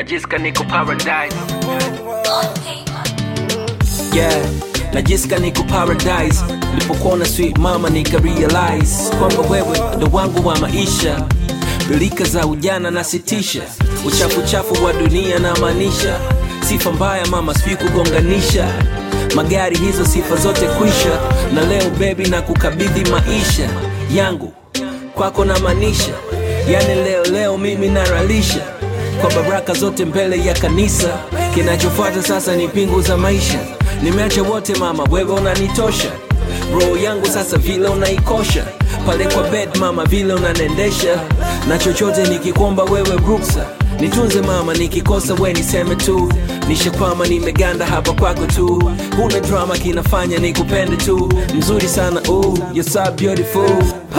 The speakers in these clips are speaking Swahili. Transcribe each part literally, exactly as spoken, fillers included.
najisikia niko paradise. Yeah, najisikia niko paradise. Nilipokuona sweet mama nika realize kwamba wewe ndo wangu wa maisha. Bilika za ujana na sitisha, uchafu chafu wa dunia na maanisha. Sifa mbaya mama sijui kugonganisha, magari hizo sifa zote kwisha. Na leo baby na kukabidhi maisha yangu kwako na maanisha. Yani leo leo mimi naralisha kwa baraka zote mbele ya kanisa. Kinachofuata sasa ni pingu za maisha. Nimeacha wote mama, wewe unanitosha. Roho yangu sasa vile unaikosha. Pale kwa bed mama vile unanendesha. Na chochote nikikomba wewe ruksa. Nitunze mama nikikosa we niseme tu. Nishakwama nimeganda hapa kwako tu. Huna drama kinafanya nikupende tu. Mzuri sana ooh, you're so beautiful.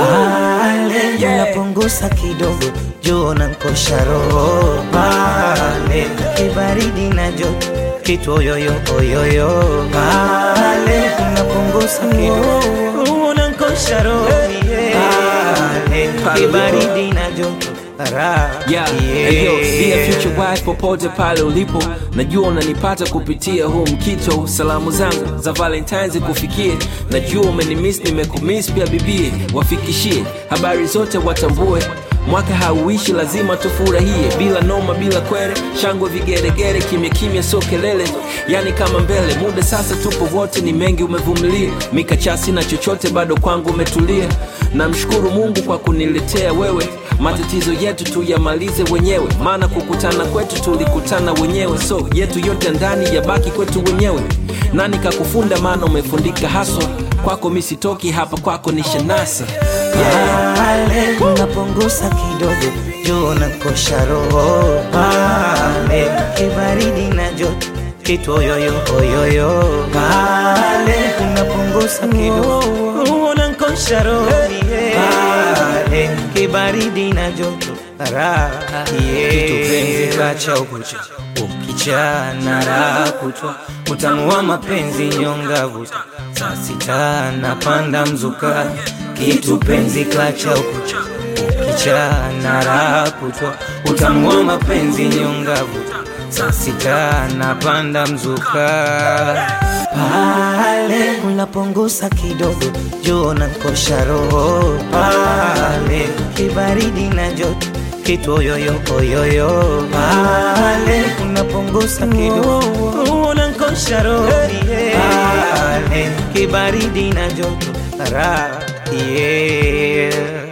Pale yeah. Unapunguza kidogo juu na nkosha roho. Pale kibaridi na joto kitu oyoyo oyoyo. Pale unapunguza kidogo unankosha roho. Pale kibaridi na joto Ra, yeah, yeah. Hey, yo, dear future wife popote pale ulipo, najua unanipata kupitia huu mkito. Salamu zangu za Valentine's kufikie. Najua umenimiss nimekumiss pia bibie. Wafikishie habari zote watambue. Mwaka hauishi lazima tufurahie. Bila noma bila kwere, shangwe vigeregere. Kimya kimya so kelele, yani kama mbele. Muda sasa tupo wote ni mengi umevumilia. Mikachasi na chochote bado kwangu umetulia. Namshukuru Mungu kwa kuniletea wewe. Matatizo yetu tuyamalize wenyewe. Maana kukutana kwetu tulikutana wenyewe. So yetu yote ndani yabaki kwetu wenyewe. Nani kakufunda maana umefundika haswa. Kwako mimi sitoki hapa kwako nishanasa. Yeah. Pale unapunguza kidogo juu na nkosha roho. Pale kibaridi na joto kitu oyoyo oyoyo. Pale unapunguza kidogo na nkosha roho. Pale kibaridi na joto Ra, yeah. Kitu penzi kacha ukucha ukichana raha kutwa. Utamu wa mapenzi nyonga vuta. Saa sita napanda mzuka. Kitu penzi kacha ukucha ukichana raha kutwa. Utamu wa mapenzi nyonga vuta. Saa sita napanda mzuka. Pale unapunguza kidogo juu na nkosha roho. Pale kibaridi na joto kitu oyoyo oyoyo. Pale unapunguza kidogo unankosha roho. Pale kibaridi na joto Ra, yeah.